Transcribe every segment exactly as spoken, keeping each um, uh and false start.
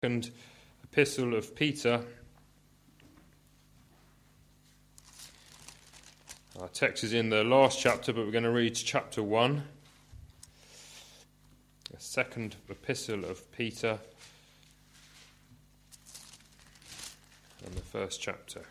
Second epistle of Peter. Our text is in the last chapter, but we're going to read chapter one. The second epistle of Peter and the first chapter.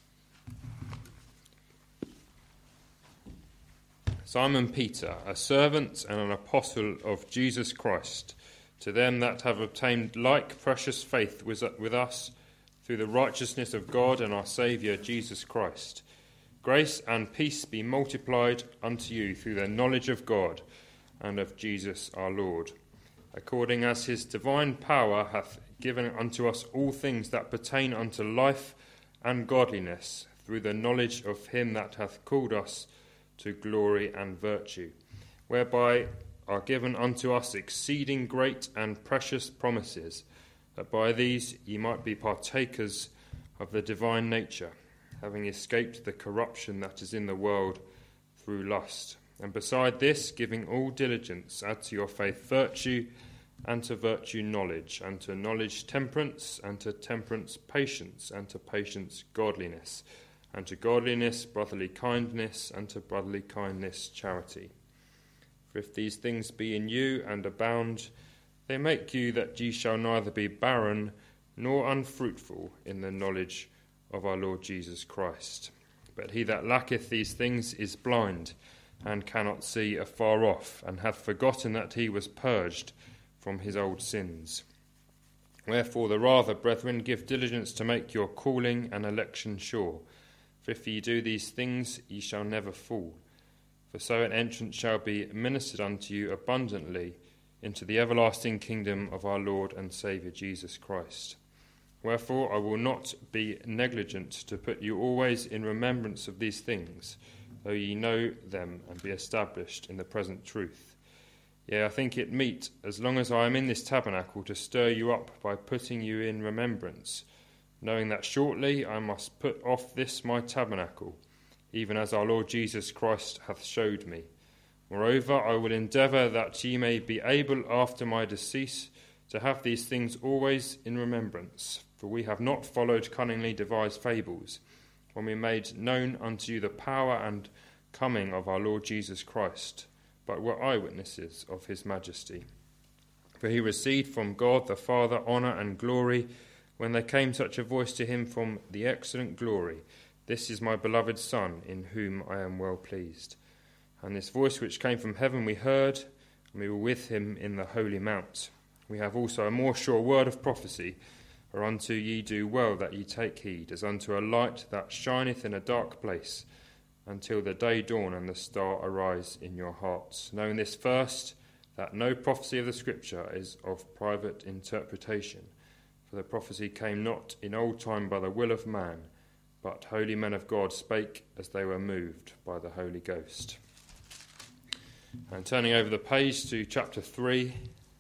Simon Peter, a servant and an apostle of Jesus Christ, to them that have obtained like precious faith with us through the righteousness of God and our Saviour Jesus Christ. Grace and peace be multiplied unto you through the knowledge of God and of Jesus our Lord, according as his divine power hath given unto us all things that pertain unto life and godliness, through the knowledge of him that hath called us to glory and virtue, whereby are given unto us exceeding great and precious promises, that by these ye might be partakers of the divine nature, having escaped the corruption that is in the world through lust. And beside this, giving all diligence, add to your faith virtue, and to virtue knowledge, and to knowledge temperance, and to temperance patience, and to patience godliness, and to godliness brotherly kindness, and to brotherly kindness charity. For if these things be in you and abound, they make you that ye shall neither be barren nor unfruitful in the knowledge of our Lord Jesus Christ. But he that lacketh these things is blind, and cannot see afar off, and hath forgotten that he was purged from his old sins. Wherefore the rather, brethren, give diligence to make your calling and election sure. For if ye do these things, ye shall never fall. For so an entrance shall be ministered unto you abundantly into the everlasting kingdom of our Lord and Saviour Jesus Christ. Wherefore I will not be negligent to put you always in remembrance of these things, though ye know them and be established in the present truth. Yea, I think it meet, as long as I am in this tabernacle, to stir you up by putting you in remembrance, knowing that shortly I must put off this my tabernacle, even as our Lord Jesus Christ hath showed me. Moreover, I will endeavour that ye may be able after my decease to have these things always in remembrance. For we have not followed cunningly devised fables, when we made known unto you the power and coming of our Lord Jesus Christ, but were eyewitnesses of his majesty. For he received from God the Father honour and glory, when there came such a voice to him from the excellent glory, This is my beloved Son, in whom I am well pleased. And this voice which came from heaven we heard, and we were with him in the holy mount. We have also a more sure word of prophecy, whereunto ye do well that ye take heed, as unto a light that shineth in a dark place, until the day dawn and the star arise in your hearts. Knowing this first, that no prophecy of the Scripture is of private interpretation. For the prophecy came not in old time by the will of man, but holy men of God spake as they were moved by the Holy Ghost. And turning over the page to chapter three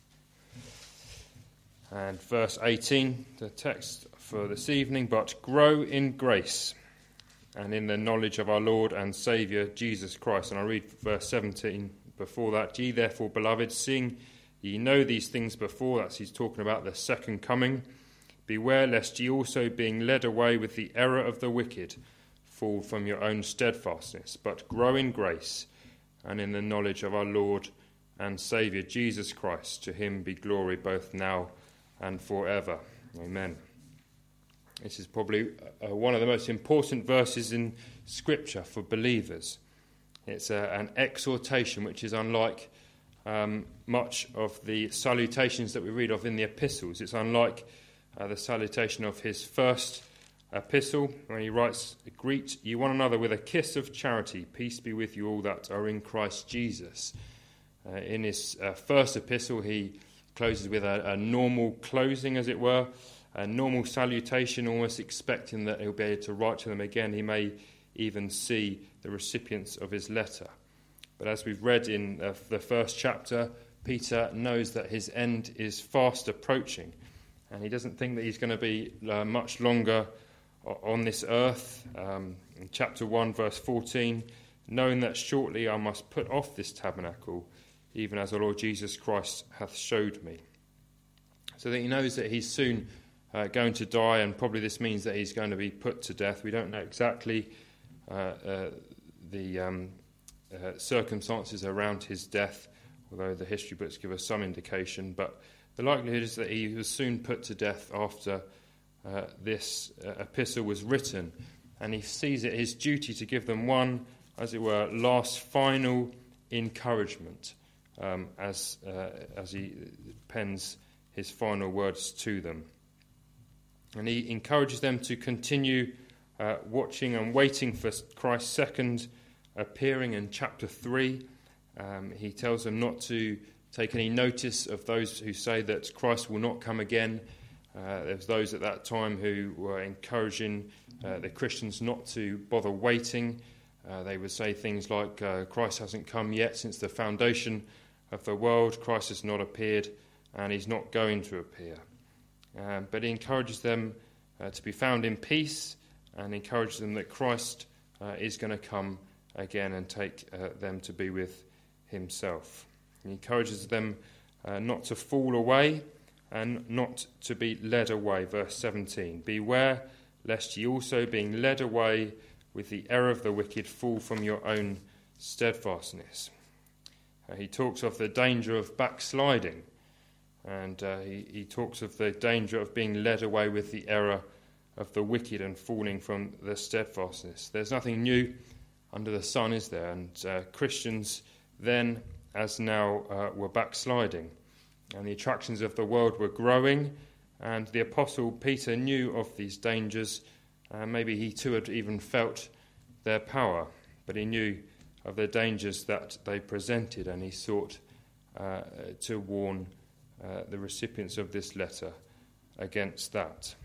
and verse eighteen, the text for this evening, but grow in grace and in the knowledge of our Lord and Saviour Jesus Christ. And I read verse seventeen before that. Ye therefore, beloved, seeing ye know these things before, that's he's talking about the second coming, beware lest ye also, being led away with the error of the wicked, fall from your own steadfastness, but grow in grace and in the knowledge of our Lord and Saviour Jesus Christ. To him be glory both now and forever. Amen. This is probably uh, one of the most important verses in Scripture for believers. It's a, an exhortation which is unlike um, much of the salutations that we read of in the epistles. It's unlike Uh, the salutation of his first epistle, when he writes, Greet ye one another with a kiss of charity. Peace be with you all that are in Christ Jesus. Uh, in his uh, first epistle, he closes with a, a normal closing, as it were, a normal salutation, almost expecting that he'll be able to write to them again. He may even see the recipients of his letter. But as we've read in uh, the first chapter, Peter knows that his end is fast approaching. And he doesn't think that he's going to be uh, much longer on this earth. Um, in chapter one, verse fourteen, knowing that shortly I must put off this tabernacle, even as our Lord Jesus Christ hath showed me. so that he knows that he's soon uh, going to die, and probably this means that he's going to be put to death. We don't know exactly uh, uh, the um, uh, circumstances around his death, although the history books give us some indication, but the likelihood is that he was soon put to death after uh, this uh, epistle was written, and he sees it his duty to give them one, as it were, last final encouragement um, as uh, as he pens his final words to them. And he encourages them to continue uh, watching and waiting for Christ's second appearing in chapter three. Um, he tells them not to take any notice of those who say that Christ will not come again. Uh, there's those at that time who were encouraging uh, the Christians not to bother waiting. Uh, they would say things like, uh, Christ hasn't come yet since the foundation of the world. Christ has not appeared, and he's not going to appear. Um, but he encourages them uh, to be found in peace, and encourages them that Christ uh, is going to come again and take uh, them to be with himself. He encourages them uh, not to fall away and not to be led away. Verse seventeen, beware lest ye also, being led away with the error of the wicked, fall from your own steadfastness. Uh, he talks of the danger of backsliding, and uh, he, he talks of the danger of being led away with the error of the wicked and falling from the steadfastness. There's nothing new under the sun, is there? And uh, Christians then, as now, uh, were backsliding, and the attractions of the world were growing, and the Apostle Peter knew of these dangers. Uh, maybe he too had even felt their power, but he knew of the dangers that they presented, and he sought uh, to warn uh, the recipients of this letter against that.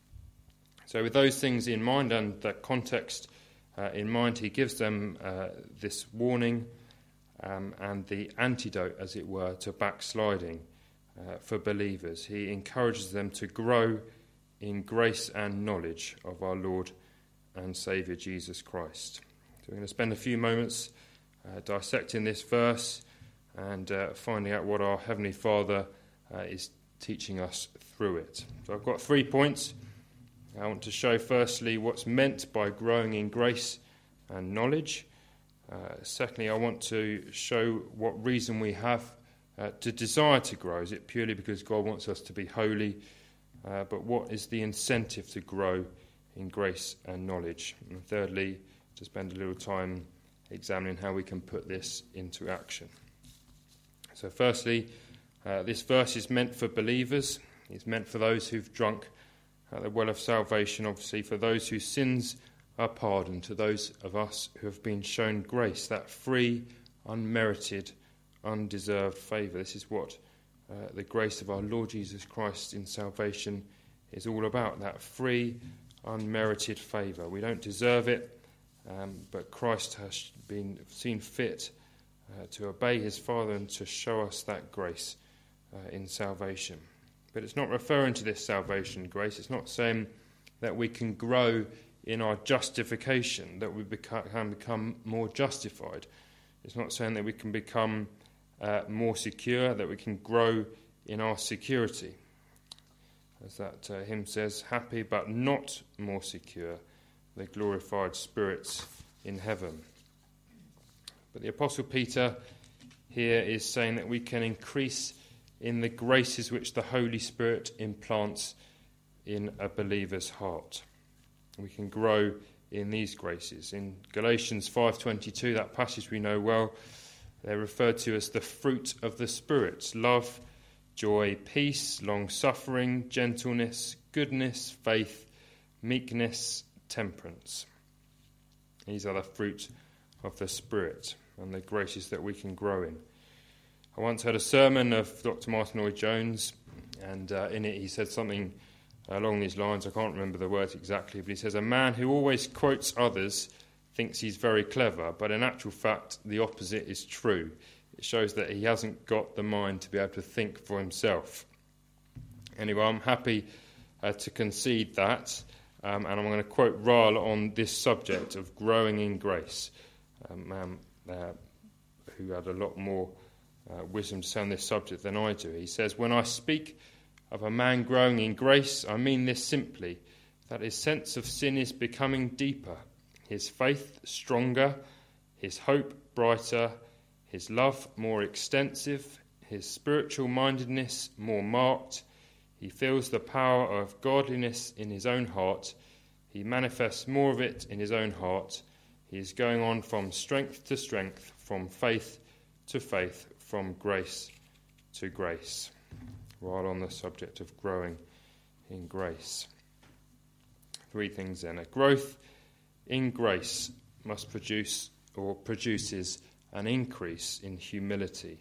So with those things in mind and that context uh, in mind, he gives them uh, this warning um, and the antidote, as it were, to backsliding uh, for believers. He encourages them to grow in grace and knowledge of our Lord and Saviour Jesus Christ. So we're going to spend a few moments uh, dissecting this verse and uh, finding out what our Heavenly Father uh, is teaching us through it. So I've got three points. I want to show firstly what's meant by growing in grace and knowledge. Uh, secondly, I want to show what reason we have uh, to desire to grow. Is it purely because God wants us to be holy? Uh, but what is the incentive to grow in grace and knowledge? And thirdly, to spend a little time examining how we can put this into action. So firstly, uh, this verse is meant for believers. It's meant for those who've drunk at the well of salvation, obviously, for those whose sins are pardoned, to those of us who have been shown grace, that free, unmerited, undeserved favour. This is what uh, the grace of our Lord Jesus Christ in salvation is all about, that free, unmerited favour. We don't deserve it, um, but Christ has been seen fit uh, to obey his Father and to show us that grace uh, in salvation. But it's not referring to this salvation grace. It's not saying that we can grow in our justification, that we become, can become more justified. It's not saying that we can become uh, more secure, that we can grow in our security. As that uh, hymn says, happy but not more secure, the glorified spirits in heaven. But the Apostle Peter here is saying that we can increase in the graces which the Holy Spirit implants in a believer's heart. We can grow in these graces. In Galatians five twenty-two, that passage we know well, they're referred to as the fruit of the Spirit: love, joy, peace, long-suffering, gentleness, goodness, faith, meekness, temperance. These are the fruit of the Spirit and the graces that we can grow in. I once heard a sermon of Doctor Martin Lloyd-Jones, and uh, in it he said something along these lines. I can't remember the words exactly, but he says, a man who always quotes others thinks he's very clever, but in actual fact the opposite is true. It shows that he hasn't got the mind to be able to think for himself. Anyway, I'm happy uh, to concede that, um, and I'm going to quote Ryle on this subject of growing in grace, a man uh, who had a lot more Uh, wisdom to say on this subject than I do. He says, when I speak of a man growing in grace, I mean this simply, that his sense of sin is becoming deeper, his faith stronger, his hope brighter, his love more extensive, his spiritual mindedness more marked. He feels the power of godliness in his own heart. He manifests more of it in his own heart. He is going on from strength to strength, from faith to faith, from grace to grace. While on the subject of growing in grace. Three things then. A growth in grace must produce or produces an increase in humility.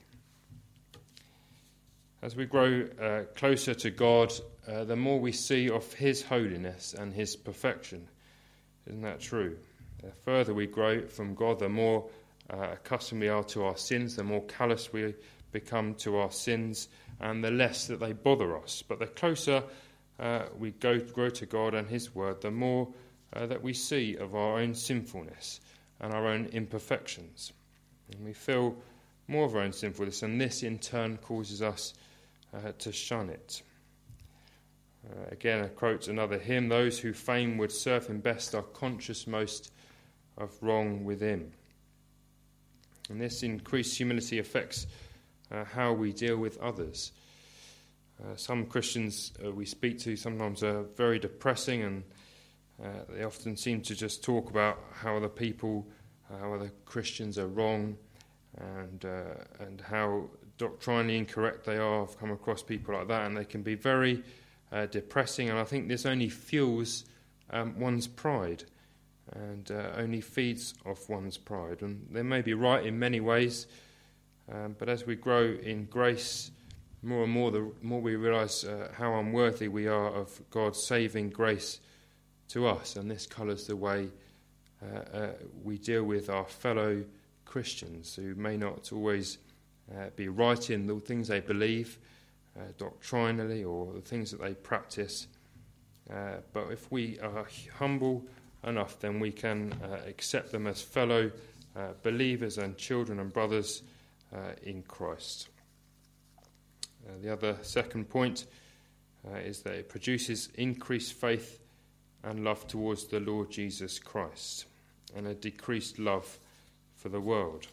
As we grow uh, closer to God, uh, the more we see of his holiness and his perfection. Isn't that true? The further we grow from God, the more uh, accustomed we are to our sins, the more callous we become to our sins, and the less that they bother us. But the closer uh, we go grow to God and his word, the more uh, that we see of our own sinfulness and our own imperfections. And we feel more of our own sinfulness, and this in turn causes us uh, to shun it. Uh, again, I quote another hymn, those who fain would serve him best are conscious most of wrong within. And this increased humility affects uh, how we deal with others. Uh, some Christians uh, we speak to sometimes are very depressing, and uh, they often seem to just talk about how other people, uh, how other Christians are wrong, and uh, and how doctrinally incorrect they are. I've come across people like that, and they can be very uh, depressing, and I think this only fuels um, one's pride, and uh, only feeds off one's pride. And they may be right in many ways, um, but as we grow in grace, more and more, the more we realise uh, how unworthy we are of God's saving grace to us, and this colours the way uh, uh, we deal with our fellow Christians who may not always uh, be right in the things they believe uh, doctrinally or the things that they practice. Uh, but if we are humble enough, then we can uh, accept them as fellow uh, believers and children and brothers uh, in Christ. Uh, the other second point uh, is that it produces increased faith and love towards the Lord Jesus Christ, and a decreased love for the world.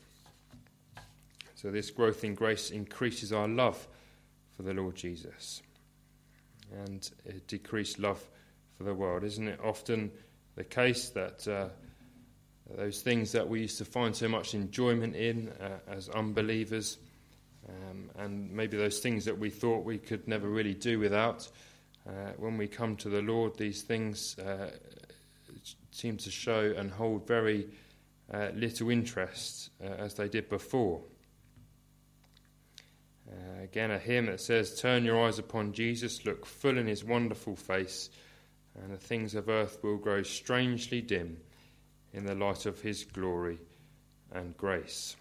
So this growth in grace increases our love for the Lord Jesus, and a decreased love for the world. Isn't it often the case that uh, those things that we used to find so much enjoyment in uh, as unbelievers, Um, and maybe those things that we thought we could never really do without, uh, when we come to the Lord, these things uh, seem to show and hold very uh, little interest uh, as they did before. Uh, again, a hymn that says, turn your eyes upon Jesus, look full in his wonderful face, and the things of earth will grow strangely dim in the light of his glory and grace.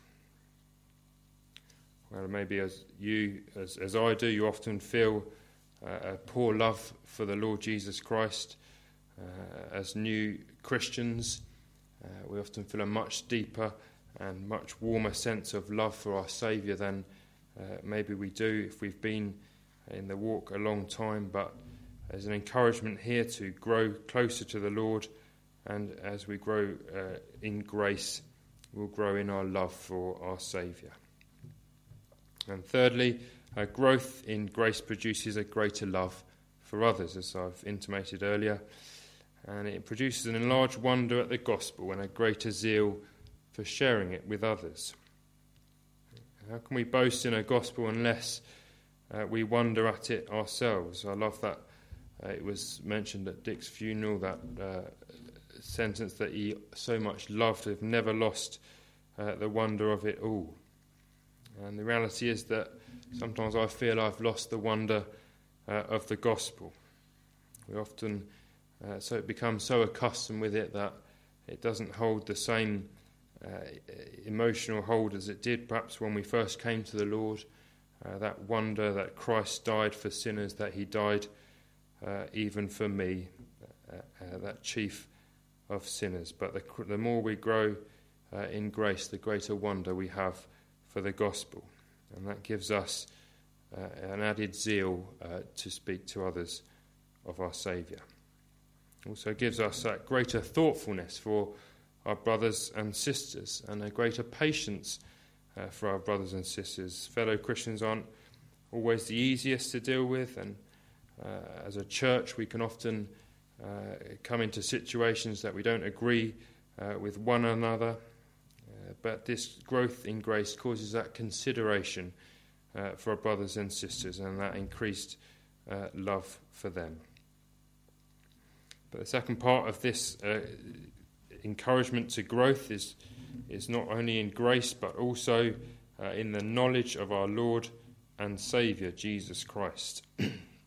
Well, maybe as you, as, as I do, you often feel uh, a poor love for the Lord Jesus Christ. Uh, as new Christians, uh, we often feel a much deeper and much warmer sense of love for our Saviour than uh, maybe we do if we've been in the walk a long time. But there's an encouragement here to grow closer to the Lord, and as we grow uh, in grace, we'll grow in our love for our Saviour. And thirdly, uh, growth in grace produces a greater love for others, as I've intimated earlier. And it produces an enlarged wonder at the gospel and a greater zeal for sharing it with others. How can we boast in a gospel unless uh, we wonder at it ourselves? I love that uh, it was mentioned at Dick's funeral, that uh, sentence that he so much loved, have never lost uh, the wonder of it all. And the reality is that sometimes I feel I've lost the wonder uh, of the gospel. We often uh, so it becomes so accustomed with it that it doesn't hold the same uh, emotional hold as it did perhaps when we first came to the Lord. Uh, that wonder that Christ died for sinners, that he died uh, even for me, uh, uh, that chief of sinners. But the, the more we grow uh, in grace, the greater wonder we have for the gospel, and that gives us uh, an added zeal uh, to speak to others of our Saviour. Also gives us that greater thoughtfulness for our brothers and sisters and a greater patience uh, for our brothers and sisters. Fellow Christians aren't always the easiest to deal with, and uh, as a church we can often uh, come into situations that we don't agree uh, with one another, uh, but this growth in grace causes that consideration uh, for our brothers and sisters and that increased uh, love for them. But the second part of this uh, encouragement to growth is is not only in grace but also uh, in the knowledge of our Lord and Saviour, Jesus Christ. uh,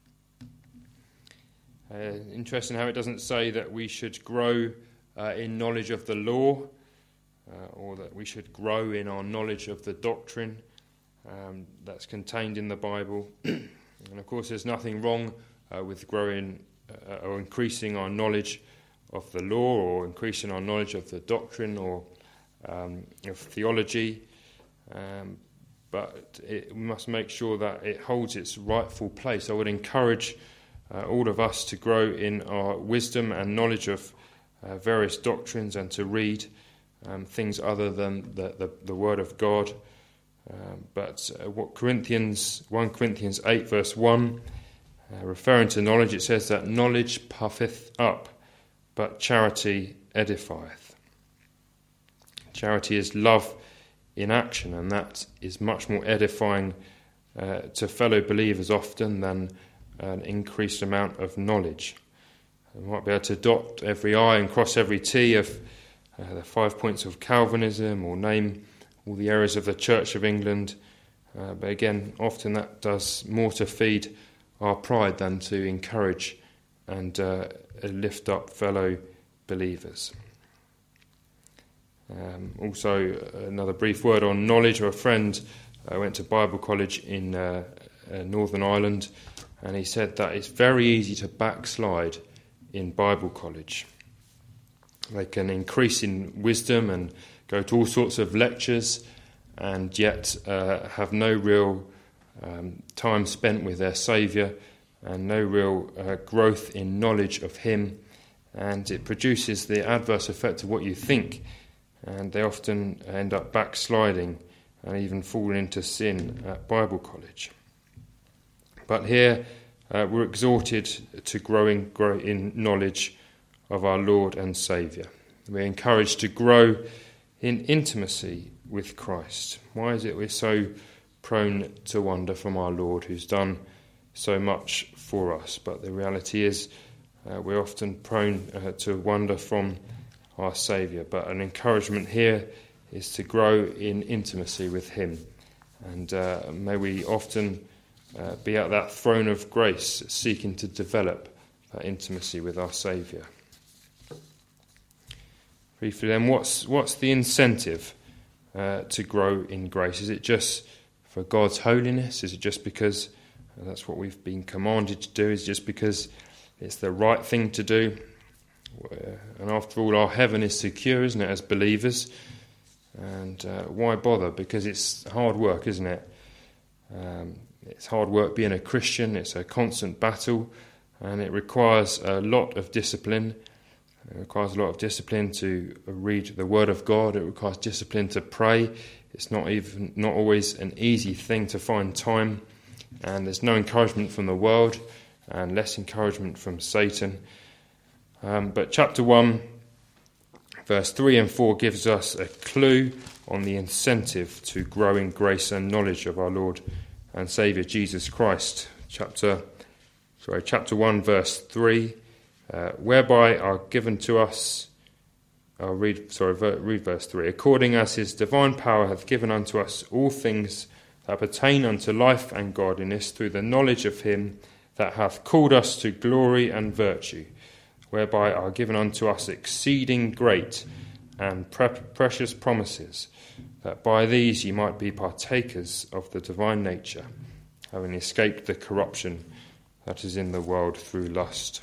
interesting how it doesn't say that we should grow uh, in knowledge of the law uh, or that we should grow in our knowledge of the doctrine um, that's contained in the Bible. And of course there's nothing wrong uh, with growing uh, or increasing our knowledge of the law or increasing our knowledge of the doctrine or um, of theology. Um, but it, we must make sure that it holds its rightful place. I would encourage uh, all of us to grow in our wisdom and knowledge of uh, various doctrines and to read um, things other than the, the, the Word of God. Um, but uh, what Corinthians, First Corinthians eight verse one, uh, referring to knowledge, it says that knowledge puffeth up, but charity edifieth. Charity is love in action, and that is much more edifying uh, to fellow believers often than an increased amount of knowledge. We might be able to dot every I and cross every T of uh, the five points of Calvinism or name all the areas of the Church of England, uh, but again, often that does more to feed our pride than to encourage and uh, lift up fellow believers. Um, also, another brief word on knowledge. A friend uh, went to Bible college in uh, uh, Northern Ireland, and he said that it's very easy to backslide in Bible college. They can increase in wisdom and go to all sorts of lectures and yet uh, have no real um, time spent with their Saviour and no real uh, growth in knowledge of Him, and it produces the adverse effect of what you think, and they often end up backsliding and even falling into sin at Bible college. But here uh, we're exhorted to grow in, grow in knowledge of our Lord and Saviour. We're encouraged to grow in intimacy with Christ. Why is it we're so prone to wander from our Lord, who's done so much for us? But the reality is uh, we're often prone uh, to wander from our Saviour. But an encouragement here is to grow in intimacy with Him. And uh, may we often uh, be at that throne of grace, seeking to develop that intimacy with our Saviour. Briefly then, what's what's the incentive uh, to grow in grace? Is it just for God's holiness? Is it just because that's what we've been commanded to do? Is it just because it's the right thing to do? And after all, our heaven is secure, isn't it, as believers? And uh, why bother? Because it's hard work, isn't it? Um, it's hard work being a Christian. It's a constant battle, and it requires a lot of discipline. It requires a lot of discipline to read the Word of God. It requires discipline to pray. It's not even not always an easy thing to find time, and there's no encouragement from the world and less encouragement from Satan. Um, but chapter one, verse three and four gives us a clue on the incentive to grow in grace and knowledge of our Lord and Saviour Jesus Christ. Chapter, sorry, chapter one, verse three. Uh, whereby are given to us, I'll read, sorry, read verse three, according as his divine power hath given unto us all things that pertain unto life and godliness through the knowledge of him that hath called us to glory and virtue, whereby are given unto us exceeding great and pre- precious promises, that by these ye might be partakers of the divine nature, having escaped the corruption that is in the world through lust.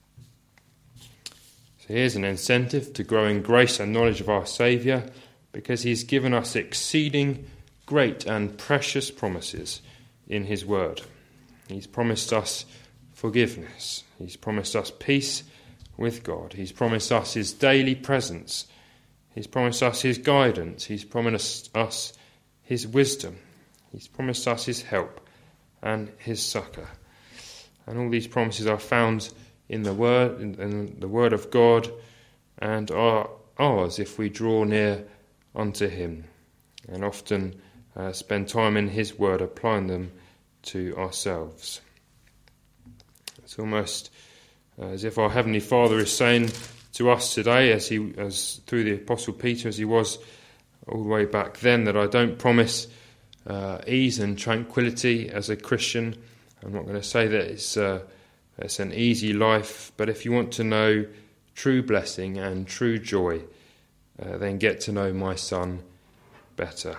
Here's an incentive to grow in grace and knowledge of our Saviour, because he's given us exceeding great and precious promises. in his word. He's promised us forgiveness. He's promised us peace with God. He's promised us his daily presence. He's promised us his guidance. He's promised us his wisdom. He's promised us his help and his succour. And all these promises are found in the word, in, in the word of God, and are ours if we draw near unto him, and often uh, spend time in his word, applying them to ourselves. It's almost uh, as if our Heavenly Father is saying to us today, as he, as through the Apostle Peter, as he was all the way back then, that I don't promise uh, ease and tranquility as a Christian. I'm not going to say that it's, uh, it's an easy life, but if you want to know true blessing and true joy, uh, then get to know my Son better.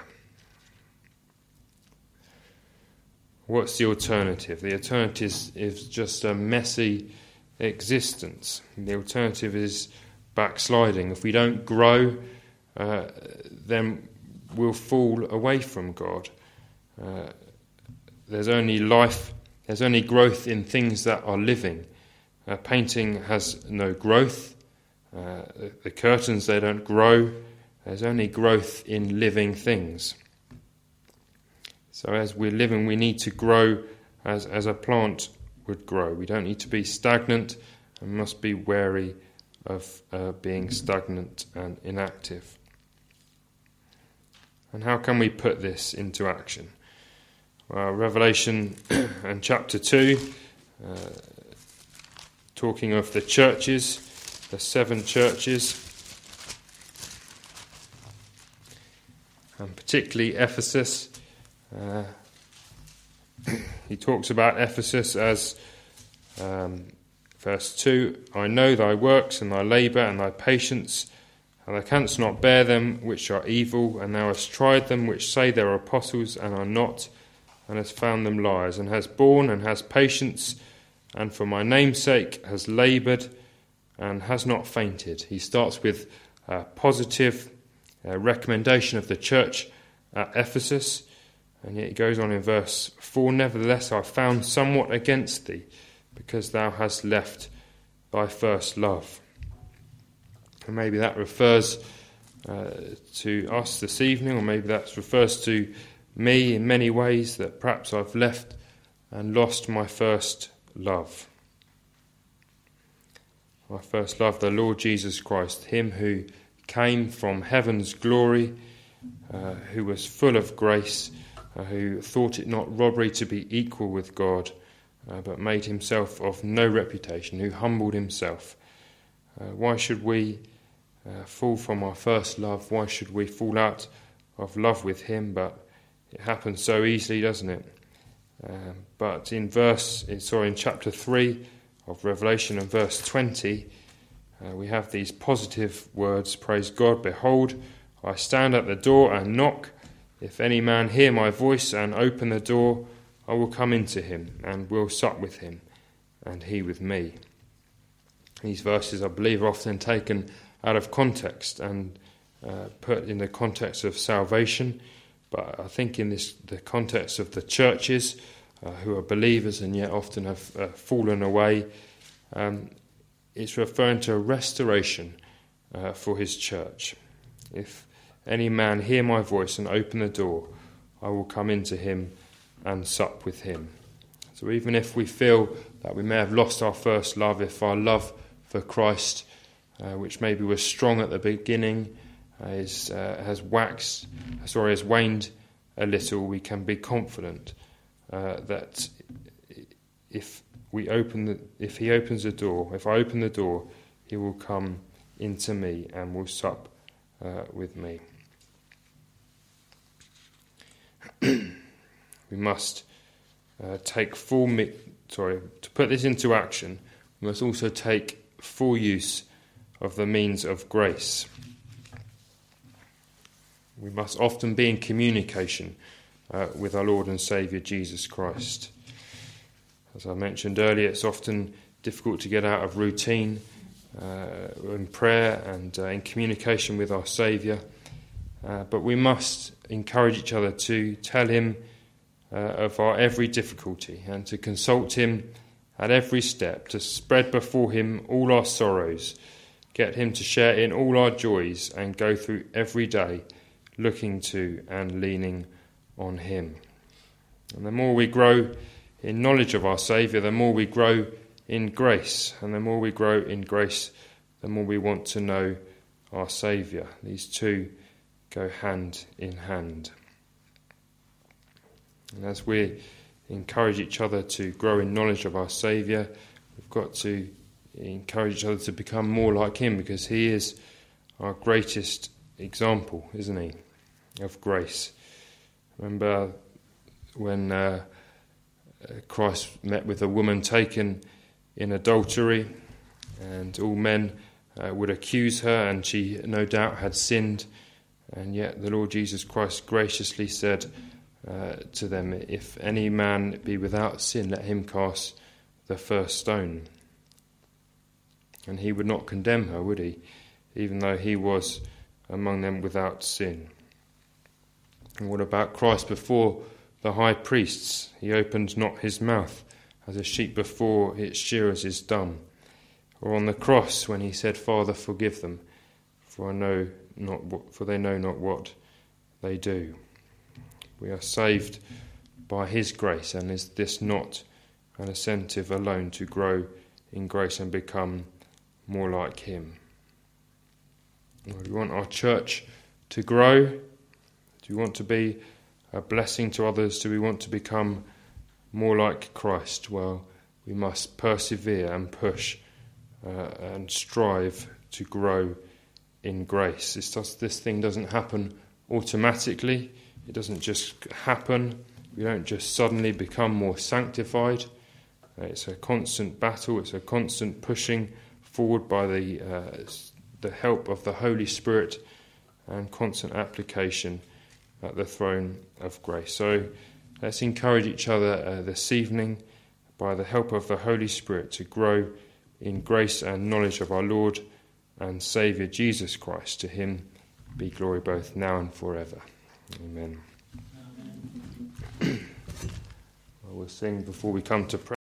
What's the alternative? The alternative is, is just a messy existence. The alternative is backsliding. If we don't grow, uh, then we'll fall away from God. Uh, there's only life, there's only growth in things that are living. Uh, painting has no growth. Uh, the, the curtains, they don't grow. There's only growth in living things. So as we're living, we need to grow as, as a plant would grow. We don't need to be stagnant and must be wary of uh, being stagnant and inactive. And how can we put this into action? Well, Revelation and chapter two, uh, talking of the churches, the seven churches, and particularly Ephesus. Uh, he talks about Ephesus as, um, verse two, I know thy works and thy labour and thy patience, and thou canst not bear them which are evil, and thou hast tried them which say they are apostles and are not, and hast found them liars, and hast borne and has patience, and for my name's sake has laboured and has not fainted. He starts with a positive uh, recommendation of the church at Ephesus. And yet he goes on in verse four, nevertheless I found somewhat against thee, because thou hast left thy first love. And maybe that refers uh, to us this evening, or maybe that refers to me in many ways, that perhaps I've left and lost my first love. My first love, the Lord Jesus Christ, him who came from heaven's glory, uh, who was full of grace, Uh, who thought it not robbery to be equal with God, uh, but made himself of no reputation, who humbled himself. Uh, why should we uh, fall from our first love? Why should we fall out of love with him? But it happens so easily, doesn't it? Uh, but in verse, sorry, in chapter three of Revelation and verse twenty, uh, we have these positive words, praise God, behold, I stand at the door and knock. If any man hear my voice and open the door, I will come into him and will sup with him, and he with me. These verses, I believe, are often taken out of context and uh, put in the context of salvation. But I think in this the context of the churches uh, who are believers and yet often have uh, fallen away, um, it's referring to a restoration uh, for his church. If any man hear my voice and open the door, I will come into him and sup with him. So even if we feel that we may have lost our first love, if our love for Christ, uh, which maybe was strong at the beginning, uh, is, uh, has waxed, sorry, has waned a little, we can be confident uh, that if we open the, if he opens the door, if I open the door, he will come into me and will sup uh, with me. We must uh, take full, mi- sorry, to put this into action, we must also take full use of the means of grace. We must often be in communication uh, with our Lord and Saviour Jesus Christ. As I mentioned earlier, it's often difficult to get out of routine uh, in prayer and uh, in communication with our Saviour. Uh, but we must encourage each other to tell him uh, of our every difficulty, and to consult him at every step, to spread before him all our sorrows, get him to share in all our joys, and go through every day looking to and leaning on him. And the more we grow in knowledge of our Saviour, the more we grow in grace, and the more we grow in grace, the more we want to know our Saviour. These two go hand in hand. And as we encourage each other to grow in knowledge of our Saviour, we've got to encourage each other to become more like him, because he is our greatest example, isn't he, of grace. Remember when uh, Christ met with a woman taken in adultery, and all men uh, would accuse her, and she no doubt had sinned, and yet the Lord Jesus Christ graciously said uh, to them, "If any man be without sin, let him cast the first stone." And he would not condemn her, would he, even though he was among them without sin. And what about Christ before the high priests? He opened not his mouth, as a sheep before its shearers is dumb. Or on the cross, when he said, "Father, forgive them, for I know not what, for they know not what they do." We are saved by his grace, and is this not an incentive alone to grow in grace and become more like him? Well, do we want our church to grow? Do we want to be a blessing to others? Do we want to become more like Christ? Well, we must persevere and push uh, and strive to grow in grace. This, does, this thing doesn't happen automatically. It doesn't just happen. We don't just suddenly become more sanctified. Uh, it's a constant battle. It's a constant pushing forward by the uh, the help of the Holy Spirit, and constant application at the throne of grace. So let's encourage each other uh, this evening, by the help of the Holy Spirit, to grow in grace and knowledge of our Lord and Saviour Jesus Christ. To him be glory both now and forever. Amen. Amen. Well, we'll sing before we come to prayer.